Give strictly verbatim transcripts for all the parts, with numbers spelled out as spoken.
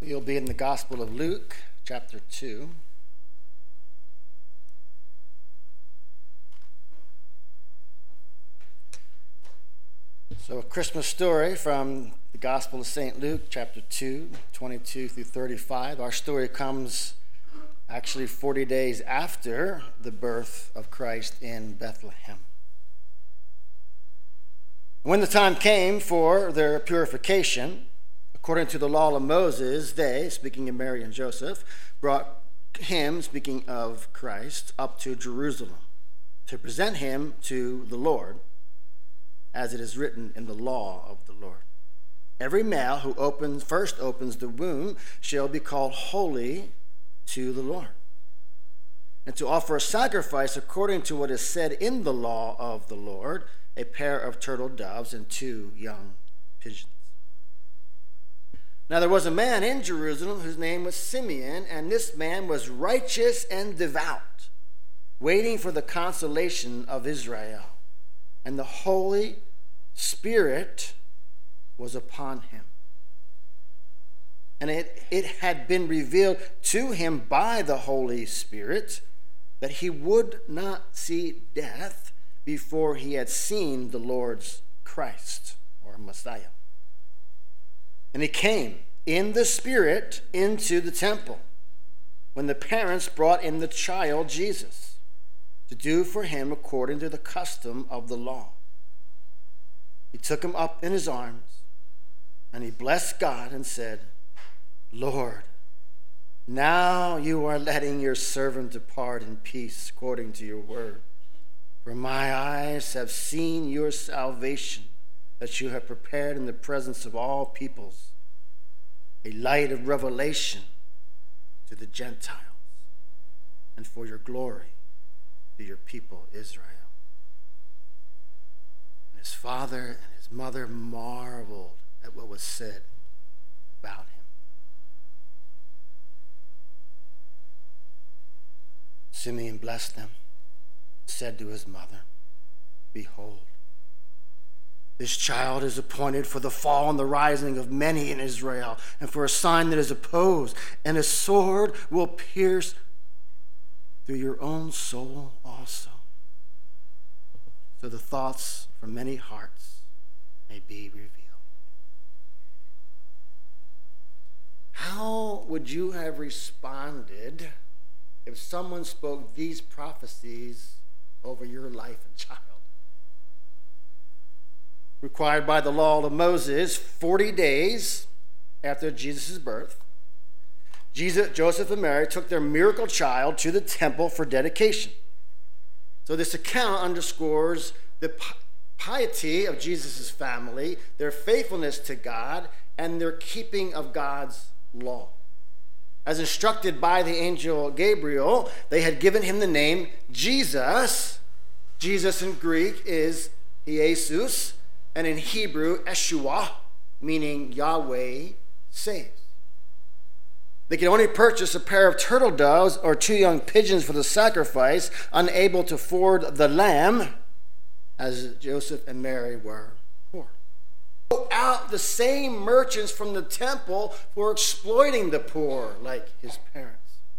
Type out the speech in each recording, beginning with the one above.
You'll be in the Gospel of Luke, chapter two. So a Christmas story from the Gospel of Saint Luke, chapter two, twenty-two through thirty-five. Our story comes actually forty days after the birth of Christ in Bethlehem. When the time came for their purification, according to the law of Moses, they, speaking of Mary and Joseph, brought him, speaking of Christ, up to Jerusalem to present him to the Lord, as it is written in the law of the Lord. Every male who opens first opens the womb shall be called holy to the Lord, and to offer a sacrifice according to what is said in the law of the Lord, a pair of turtle doves and two young pigeons. Now there was a man in Jerusalem whose name was Simeon, and this man was righteous and devout, waiting for the consolation of Israel. And the Holy Spirit was upon him. And it, it had been revealed to him by the Holy Spirit that he would not see death before he had seen the Lord's Christ, or Messiah. And he came in the Spirit into the temple when the parents brought in the child Jesus to do for him according to the custom of the law. He took him up in his arms, and he blessed God and said, Lord, now you are letting your servant depart in peace according to your word. For my eyes have seen your salvation, that you have prepared in the presence of all peoples, a light of revelation to the Gentiles, and for your glory to your people Israel. And his father and his mother marveled at what was said about him. Simeon blessed them, said to his mother, Behold, this child is appointed for the fall and the rising of many in Israel, and for a sign that is opposed, and a sword will pierce through your own soul also, so the thoughts from many hearts may be revealed. How would you have responded if someone spoke these prophecies over your life and child? Required by the law of Moses, forty days after Jesus' birth, Jesus, Joseph and Mary took their miracle child to the temple for dedication. So this account underscores the piety of Jesus' family, their faithfulness to God, and their keeping of God's law. As instructed by the angel Gabriel, they had given him the name Jesus. Jesus in Greek is Jesus, and in Hebrew, Yeshua, meaning Yahweh saves. They could only purchase a pair of turtle doves or two young pigeons for the sacrifice, unable to afford the lamb, as Joseph and Mary were poor. Out the same merchants from the temple were exploiting the poor like his parents.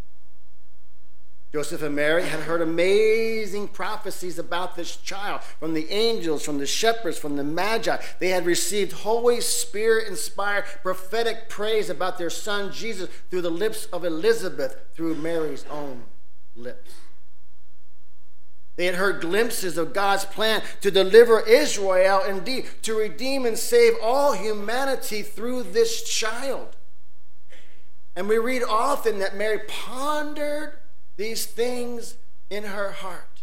Joseph and Mary had heard amazing prophecies about this child from the angels, from the shepherds, from the magi. They had received Holy Spirit-inspired prophetic praise about their son Jesus through the lips of Elizabeth, through Mary's own lips. They had heard glimpses of God's plan to deliver Israel, indeed, to redeem and save all humanity through this child. And we read often that Mary pondered these things in her heart.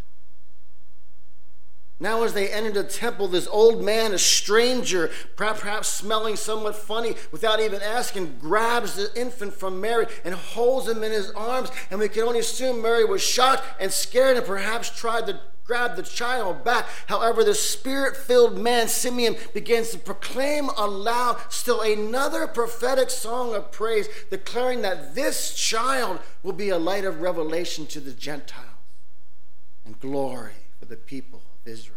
Now as they entered the temple, this old man, a stranger, perhaps smelling somewhat funny, without even asking, grabs the infant from Mary and holds him in his arms. And we can only assume Mary was shocked and scared and perhaps tried to grab the child back. However, the spirit-filled man, Simeon, begins to proclaim aloud still another prophetic song of praise, declaring that this child will be a light of revelation to the Gentiles and glory for the people of Israel.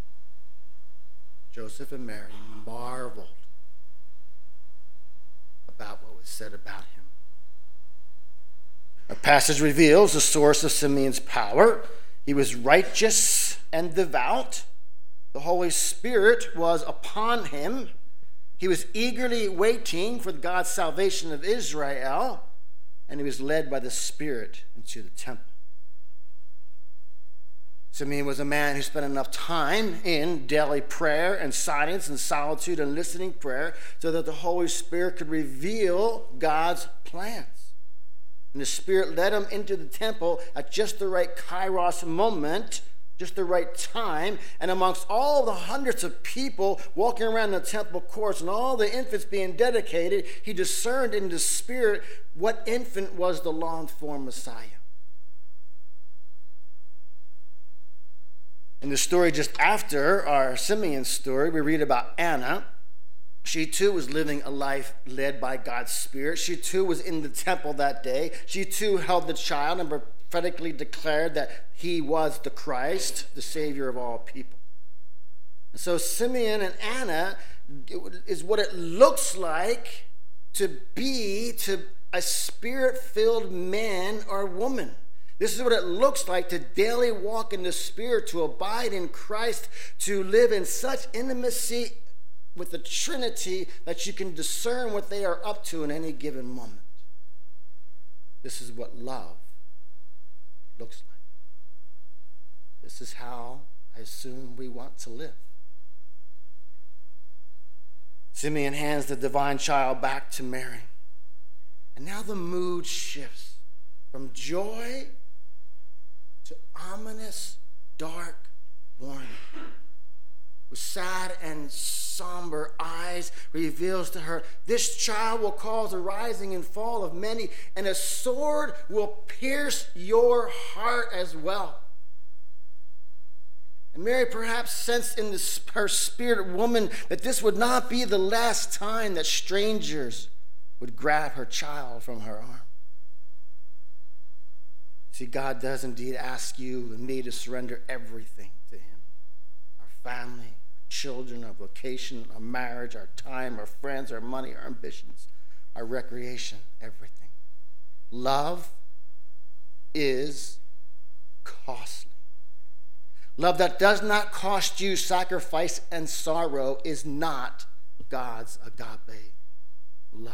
Joseph and Mary marveled about what was said about him. Our passage reveals the source of Simeon's power. He was righteous and devout. The Holy Spirit was upon him. He was eagerly waiting for God's salvation of Israel, and he was led by the Spirit into the temple. Simeon was a man who spent enough time in daily prayer and silence and solitude and listening prayer so that the Holy Spirit could reveal God's plans. And the Spirit led him into the temple at just the right kairos moment, just the right time, and amongst all the hundreds of people walking around the temple courts and all the infants being dedicated, he discerned in the Spirit what infant was the longed-for Messiah. In the story just after our Simeon story, we read about Anna. She too was living a life led by God's Spirit. She too was in the temple that day. She too held the child and prophetically declared that he was the Christ, the Savior of all people. And so Simeon and Anna is what it looks like to be to a Spirit-filled man or woman. This is what it looks like to daily walk in the Spirit, to abide in Christ, to live in such intimacy with the Trinity that you can discern what they are up to in any given moment. This is what love looks like. This is how I assume we want to live. Simeon hands the divine child back to Mary. And now the mood shifts from joy to ominous, dark warning. With sad and somber eyes, reveals to her, this child will cause the rising and fall of many, and a sword will pierce your heart as well. And Mary perhaps sensed in this, her spirit woman that this would not be the last time that strangers would grab her child from her arm. See, God does indeed ask you and me to surrender everything to him. Our family, our children, our vocation, our marriage, our time, our friends, our money, our ambitions, our recreation, everything. Love is costly. Love that does not cost you sacrifice and sorrow is not God's agape love.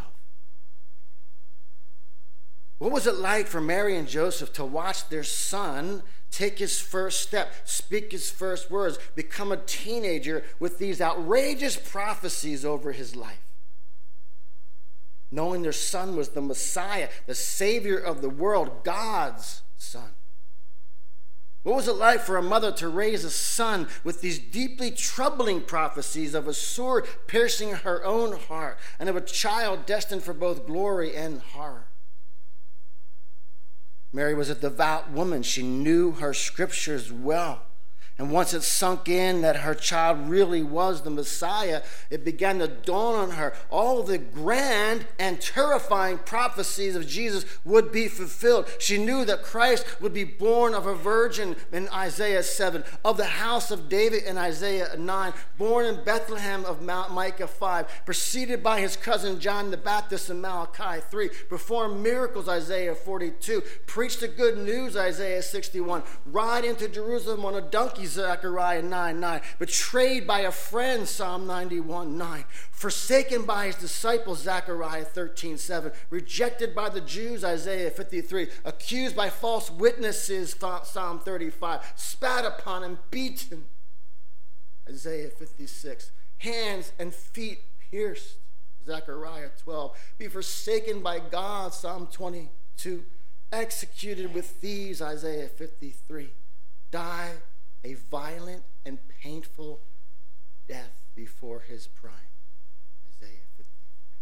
What was it like for Mary and Joseph to watch their son take his first step, speak his first words, become a teenager with these outrageous prophecies over his life? Knowing their son was the Messiah, the Savior of the world, God's son. What was it like for a mother to raise a son with these deeply troubling prophecies of a sword piercing her own heart and of a child destined for both glory and horror? Mary was a devout woman. She knew her scriptures well. And once it sunk in that her child really was the Messiah, it began to dawn on her all the grand and terrifying prophecies of Jesus would be fulfilled. She knew that Christ would be born of a virgin in Isaiah seven, of the house of David in Isaiah nine, born in Bethlehem of Mount Micah five, preceded by his cousin John the Baptist in Malachi three, performed miracles, Isaiah forty-two, preached the good news, Isaiah sixty-one, ride into Jerusalem on a donkey, Zechariah nine nine, betrayed by a friend, Psalm ninety-one nine, forsaken by his disciples, Zechariah thirteen seven, rejected by the Jews, Isaiah fifty-three, accused by false witnesses, Psalm thirty-five, spat upon and beaten, Isaiah fifty-six, hands and feet pierced, Zechariah twelve, be forsaken by God, Psalm twenty-two, executed with thieves, Isaiah fifty-three, die a violent and painful death before his prime, Isaiah fifty-three.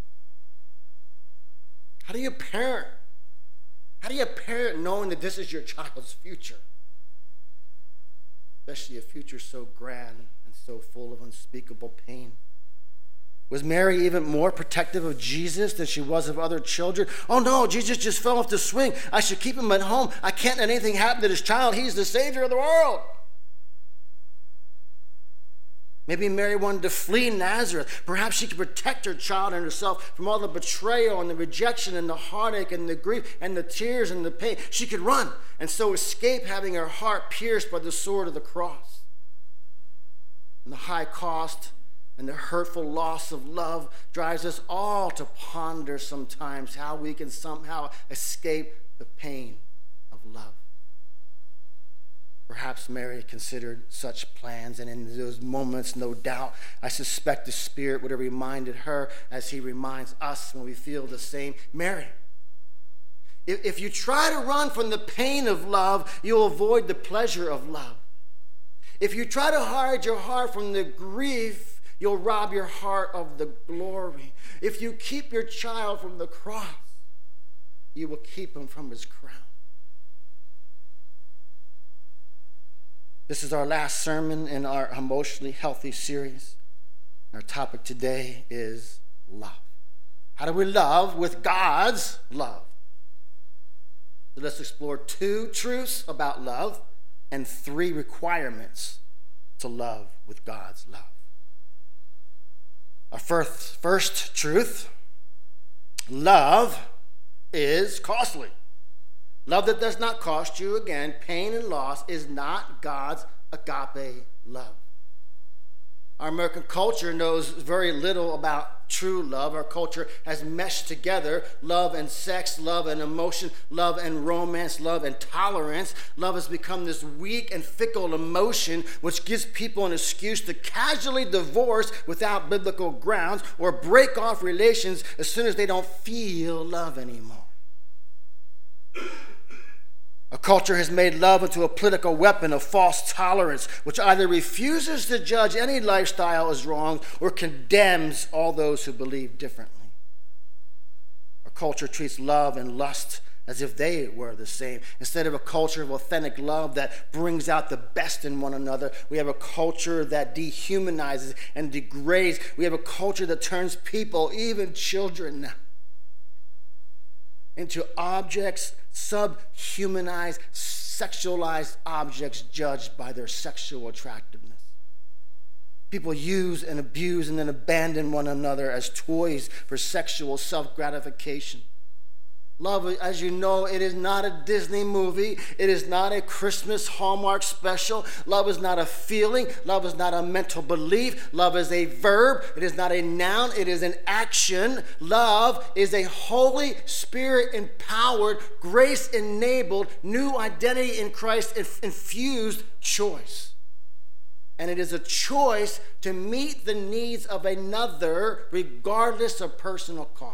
How do you parent? How do you parent knowing that this is your child's future? Especially a future so grand and so full of unspeakable pain. Was Mary even more protective of Jesus than she was of other children? Oh no, Jesus just fell off the swing. I should keep him at home. I can't let anything happen to this child. He's the Savior of the world. Maybe Mary wanted to flee Nazareth. Perhaps she could protect her child and herself from all the betrayal and the rejection and the heartache and the grief and the tears and the pain. She could run and so escape having her heart pierced by the sword of the cross. And the high cost and the hurtful loss of love drives us all to ponder sometimes how we can somehow escape the pain of love. Perhaps Mary considered such plans, and in those moments, no doubt, I suspect the Spirit would have reminded her, as he reminds us when we feel the same. Mary, if, if you try to run from the pain of love, you'll avoid the pleasure of love. If you try to hide your heart from the grief, you'll rob your heart of the glory. If you keep your child from the cross, you will keep him from his crown. This is our last sermon in our Emotionally Healthy series. Our topic today is love. How do we love with God's love? So let's explore two truths about love and three requirements to love with God's love. Our first, first truth, love is costly. Love that does not cost you, again, pain and loss, is not God's agape love. Our American culture knows very little about true love. Our culture has meshed together love and sex, love and emotion, love and romance, love and tolerance. Love has become this weak and fickle emotion which gives people an excuse to casually divorce without biblical grounds or break off relations as soon as they don't feel love anymore. A culture has made love into a political weapon of false tolerance, which either refuses to judge any lifestyle as wrong or condemns all those who believe differently. Our culture treats love and lust as if they were the same. Instead of a culture of authentic love that brings out the best in one another, we have a culture that dehumanizes and degrades. We have a culture that turns people, even children now, into objects, subhumanized, sexualized objects judged by their sexual attractiveness. People use and abuse and then abandon one another as toys for sexual self-gratification. Love, as you know, it is not a Disney movie. It is not a Christmas Hallmark special. Love is not a feeling. Love is not a mental belief. Love is a verb. It is not a noun. It is an action. Love is a Holy Spirit-empowered, grace-enabled, new identity in Christ infused choice. And it is a choice to meet the needs of another regardless of personal cost.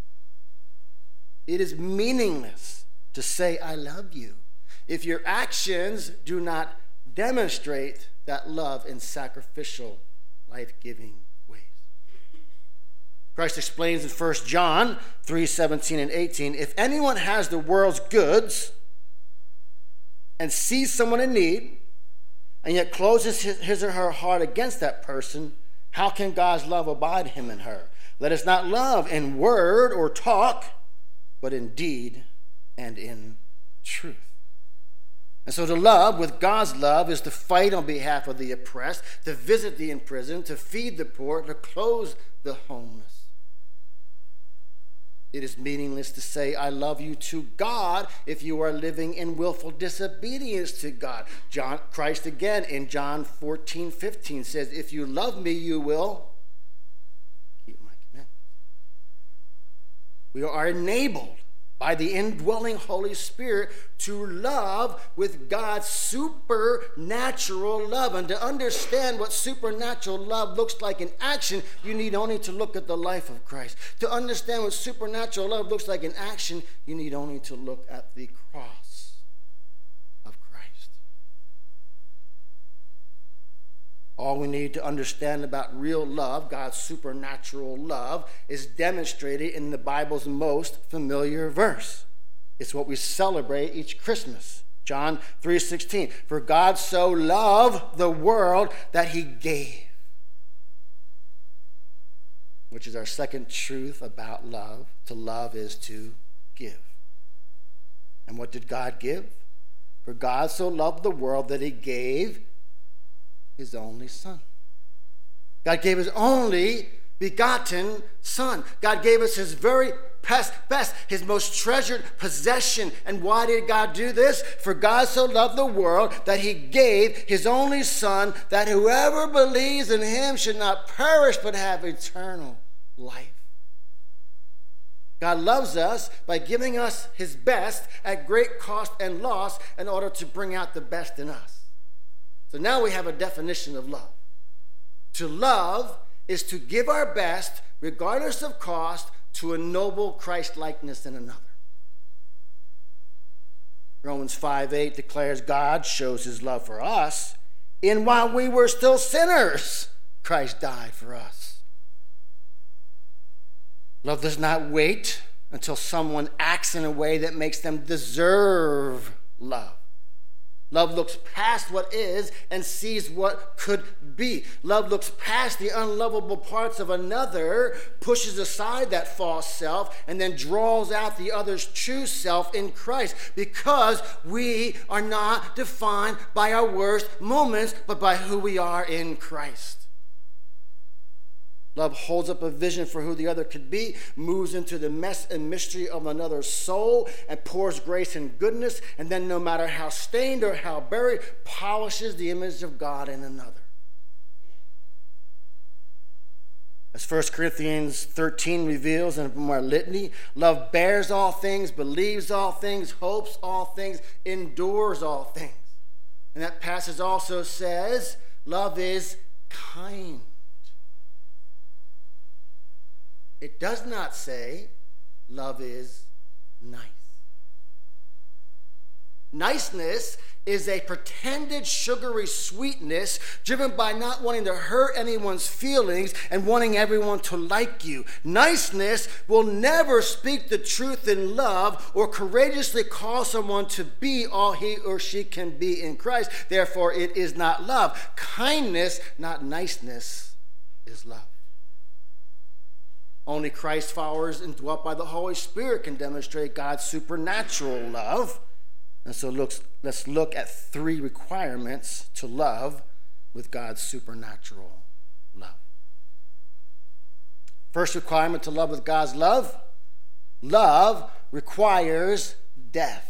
It is meaningless to say, I love you, if your actions do not demonstrate that love in sacrificial, life-giving ways. Christ explains in First John three seventeen and eighteen, if anyone has the world's goods and sees someone in need and yet closes his, his or her heart against that person, how can God's love abide him and her? Let us not love in word or talk, but in deed and in truth. And so to love with God's love is to fight on behalf of the oppressed, to visit the imprisoned, to feed the poor, to clothe the homeless. It is meaningless to say, I love you to God if you are living in willful disobedience to God. John, Christ again in John fourteen fifteen says, if you love me, you will keep my commandments. We are enabled by the indwelling Holy Spirit to love with God's supernatural love. And to understand what supernatural love looks like in action, you need only to look at the life of Christ. To understand what supernatural love looks like in action, you need only to look at the cross of Christ. All we need to understand about real love, God's supernatural love, is demonstrated in the Bible's most familiar verse. It's what we celebrate each Christmas. John three sixteen. For God so loved the world that he gave. Which is our second truth about love. To love is to give. And what did God give? For God so loved the world that he gave his only Son. God gave his only begotten Son. God gave us his very best, best, his most treasured possession. And why did God do this? For God so loved the world that he gave his only Son, that whoever believes in him should not perish but have eternal life. God loves us by giving us his best at great cost and loss in order to bring out the best in us. So now we have a definition of love. To love is to give our best, regardless of cost, to ennoble Christ-likeness in another. Romans five eight declares God shows his love for us, in while we were still sinners, Christ died for us. Love does not wait until someone acts in a way that makes them deserve love. Love looks past what is and sees what could be. Love looks past the unlovable parts of another, pushes aside that false self, and then draws out the other's true self in Christ, because we are not defined by our worst moments, but by who we are in Christ. Love holds up a vision for who the other could be, moves into the mess and mystery of another's soul, and pours grace and goodness, and then no matter how stained or how buried, polishes the image of God in another. As First Corinthians thirteen reveals in our litany, love bears all things, believes all things, hopes all things, endures all things. And that passage also says, love is kind. It does not say love is nice. Niceness is a pretended sugary sweetness driven by not wanting to hurt anyone's feelings and wanting everyone to like you. Niceness will never speak the truth in love or courageously call someone to be all he or she can be in Christ. Therefore, it is not love. Kindness, not niceness, is love. Only Christ followers indwelt by the Holy Spirit can demonstrate God's supernatural love. And so looks, let's look at three requirements to love with God's supernatural love. First requirement to love with God's love, love requires death.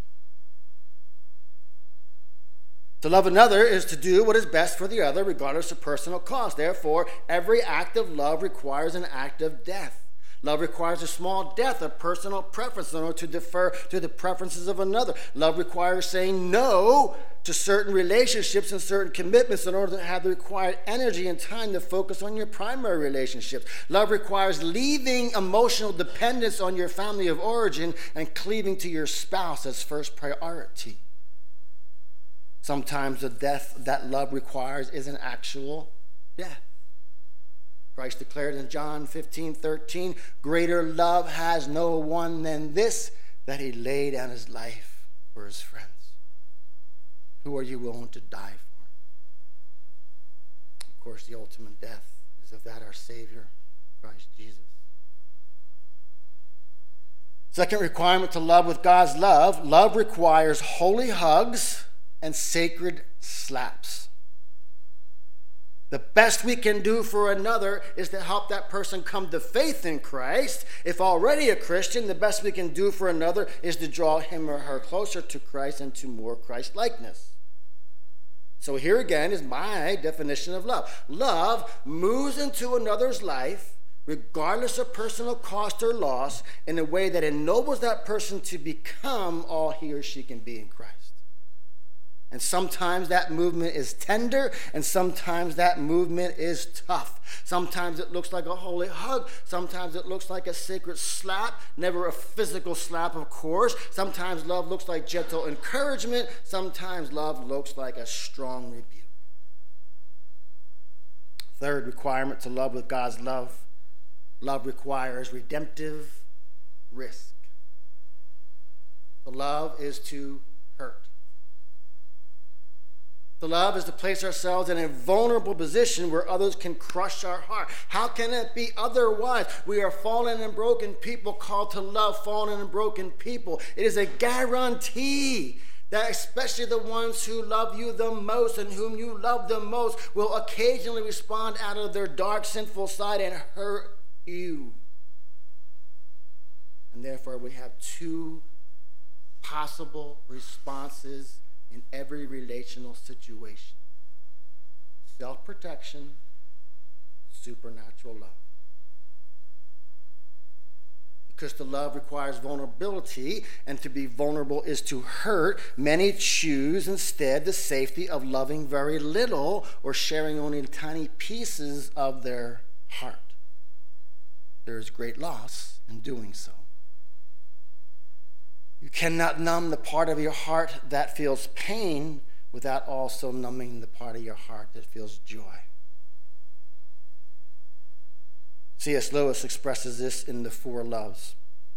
To love another is to do what is best for the other, regardless of personal cost. Therefore, every act of love requires an act of death. Love requires a small death of personal preference in order to defer to the preferences of another. Love requires saying no to certain relationships and certain commitments in order to have the required energy and time to focus on your primary relationships. Love requires leaving emotional dependence on your family of origin and cleaving to your spouse as first priority. Sometimes the death that love requires is an actual death. Christ declared in John fifteen thirteen, greater love has no one than this, that he laid down his life for his friends. Who are you willing to die for? Of course, the ultimate death is of that our Savior, Christ Jesus. Second requirement to love with God's love, love requires holy hugs and sacred slaps. The best we can do for another is to help that person come to faith in Christ. If already a Christian, the best we can do for another is to draw him or her closer to Christ and to more Christ-likeness. So here again is my definition of love. Love moves into another's life, regardless of personal cost or loss, in a way that ennobles that person to become all he or she can be in Christ. And sometimes that movement is tender, and sometimes that movement is tough. Sometimes it looks like a holy hug. Sometimes it looks like a sacred slap, never a physical slap, of course. Sometimes love looks like gentle encouragement. Sometimes love looks like a strong rebuke. Third requirement to love with God's love, love requires redemptive risk. The love is to hurt. To love is to place ourselves in a vulnerable position where others can crush our heart. How can it be otherwise? We are fallen and broken people called to love fallen and broken people. It is a guarantee that especially the ones who love you the most and whom you love the most will occasionally respond out of their dark, sinful side and hurt you. And therefore, we have two possible responses in every relational situation: self-protection, supernatural love. Because to love requires vulnerability, and to be vulnerable is to hurt, many choose instead the safety of loving very little or sharing only tiny pieces of their heart. There is great loss in doing so. You cannot numb the part of your heart that feels pain without also numbing the part of your heart that feels joy. C S Lewis expresses this in The Four Loves.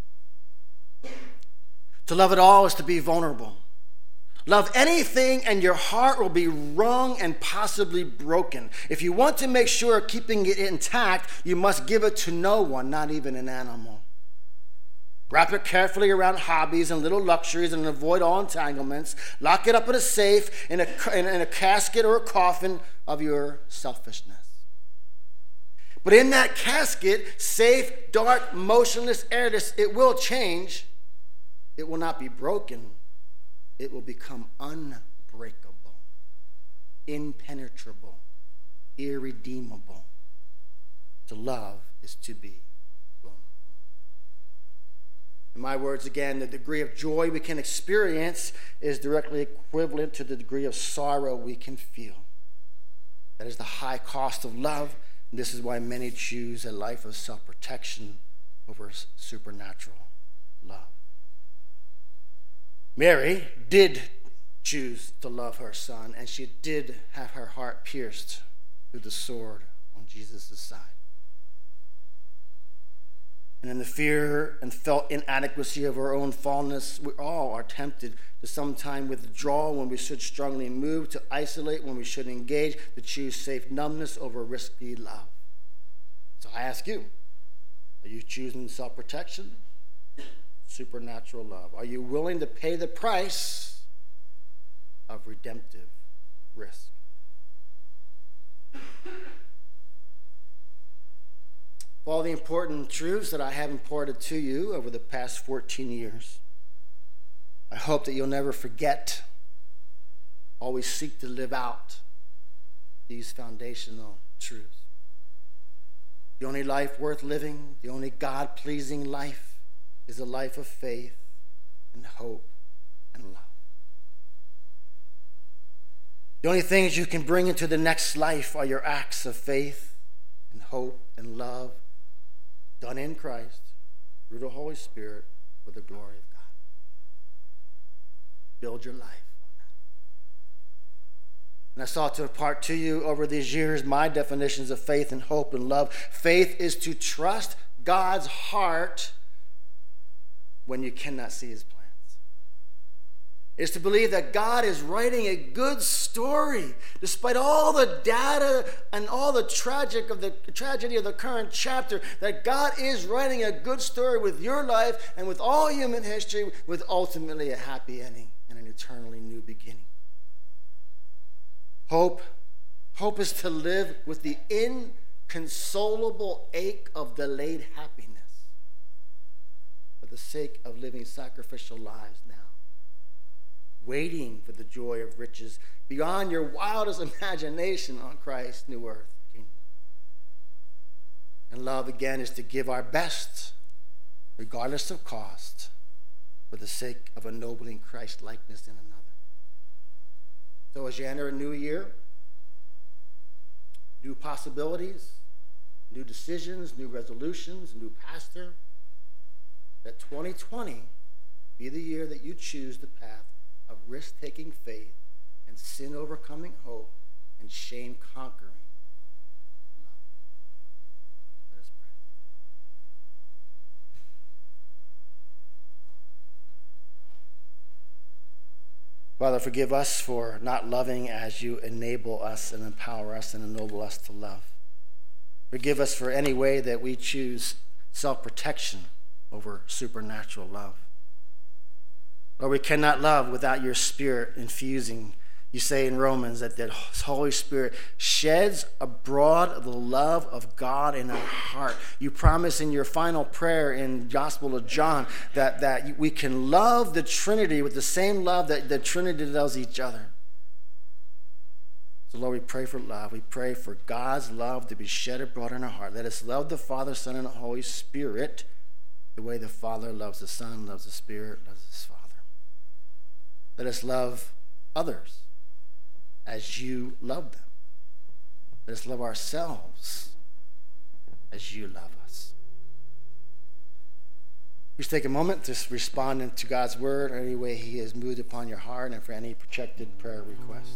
To love at all is to be vulnerable. Love anything and your heart will be wrung and possibly broken. If you want to make sure of keeping it intact, you must give it to no one, not even an animal. Wrap it carefully around hobbies and little luxuries and avoid all entanglements. Lock it up in a safe, in a, in a casket or a coffin of your selfishness. But in that casket, safe, dark, motionless, airless, it will change. It will not be broken. It will become unbreakable, impenetrable, irredeemable. To love is to be vulnerable. In my words again, the degree of joy we can experience is directly equivalent to the degree of sorrow we can feel. That is the high cost of love. This is why many choose a life of self-protection over supernatural love. Mary did choose to love her son, and she did have her heart pierced through the sword on Jesus' side. And in the fear and felt inadequacy of our own fallenness, we all are tempted to sometime withdraw when we should strongly move, to isolate when we should engage, to choose safe numbness over risky love. So I ask you, are you choosing self-protection, supernatural love? Are you willing to pay the price of redemptive risk? All the important truths that I have imparted to you over the past fourteen years, I hope that you'll never forget. Always seek to live out these foundational truths. The only life worth living, the only God-pleasing life, is a life of faith and hope and love. The only things you can bring into the next life are your acts of faith and hope and love, done in Christ, through the Holy Spirit, for the glory of God. Build your life on that. And I sought to impart to you over these years my definitions of faith and hope and love. Faith is to trust God's heart when you cannot see his plans. Is to believe that God is writing a good story despite all the data and all the tragic of the tragedy of the current chapter, that God is writing a good story with your life and with all human history, with ultimately a happy ending and an eternally new beginning. Hope, hope is to live with the inconsolable ache of delayed happiness for the sake of living sacrificial lives now, waiting for the joy of riches beyond your wildest imagination on Christ's new earth kingdom. And love, again, is to give our best, regardless of cost, for the sake of ennobling Christ's likeness in another. So as you enter a new year, new possibilities, new decisions, new resolutions, new pastor, that twenty twenty be the year that you choose the path of risk-taking faith and sin-overcoming hope and shame-conquering love. Let us pray. Father, forgive us for not loving as you enable us and empower us and ennoble us to love. Forgive us for any way that we choose self-protection over supernatural love. Lord, we cannot love without your Spirit infusing. You say in Romans that the Holy Spirit sheds abroad the love of God in our heart. You promise in your final prayer in Gospel of John that, that we can love the Trinity with the same love that the Trinity loves each other. So Lord, we pray for love. We pray for God's love to be shed abroad in our heart. Let us love the Father, Son, and the Holy Spirit the way the Father loves the Son, loves the Spirit, loves his Father. Let us love others as you love them. Let us love ourselves as you love us. Please take a moment to respond to God's word any way he has moved upon your heart and for any projected prayer request.